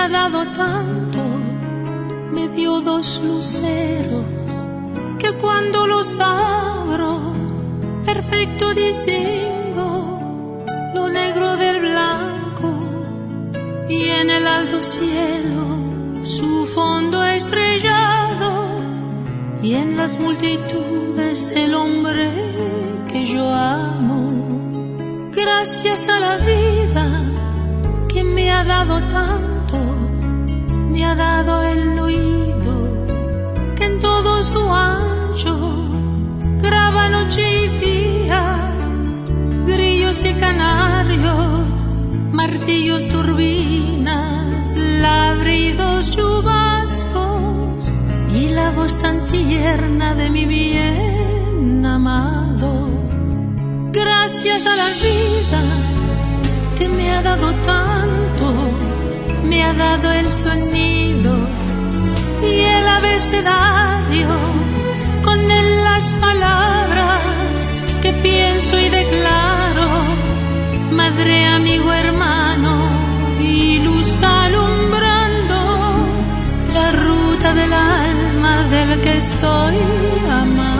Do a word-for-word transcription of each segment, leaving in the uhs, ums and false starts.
ha dado tanto, me dio dos luceros que cuando los abro, perfecto distingo lo negro del blanco y en el alto cielo su fondo estrellado y en las multitudes el hombre que yo amo. Gracias a la vida que me ha dado tanto, me ha dado el oído que en todo su ancho graba noche y día, grillos y canarios, martillos, turbinas, ladridos, chubascos y la voz tan tierna de mi bien amado. Gracias a la vida que me ha dado tanto, me ha dado el sonido y el abecedario, con él las palabras que pienso y declaro, madre, amigo, hermano y luz alumbrando la ruta del alma del que estoy amando.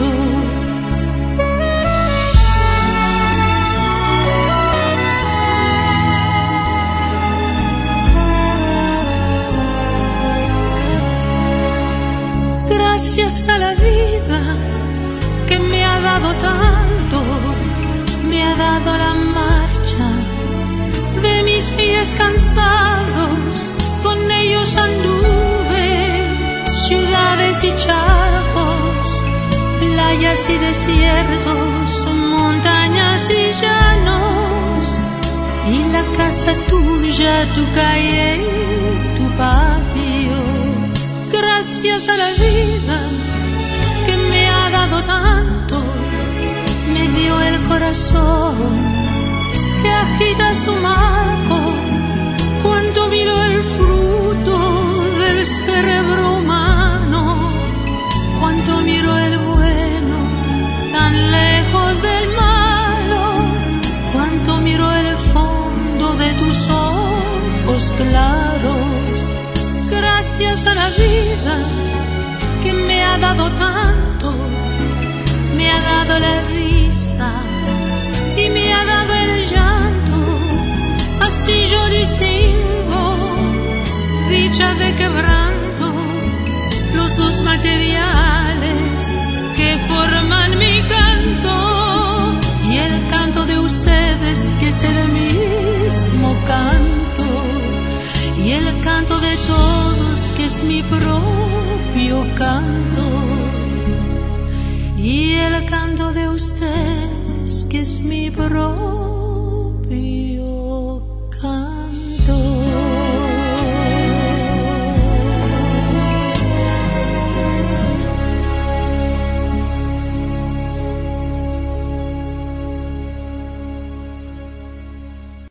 Gracias a la vida que me ha dado tanto, me ha dado la marcha de mis pies cansados, con ellos anduve ciudades y charcos, playas y desiertos, montañas y llanos, y la casa tuya, tu calle, tu patio. Gracias a la vida que me ha dado tanto, me dio el corazón que agita su marco, cuando miro el fruto del cerebro humano, cuando miro el bueno tan lejos del malo, cuando miro el fondo de tus ojos claros. Gracias a la vida que me ha dado tanto, me ha dado la risa y me ha dado el llanto, así yo distingo dicha de quebranto, los dos materiales que forman mi canto y el canto de ustedes que es el mismo canto. Y el canto de todos que es mi propio canto. Y el canto de ustedes que es mi propio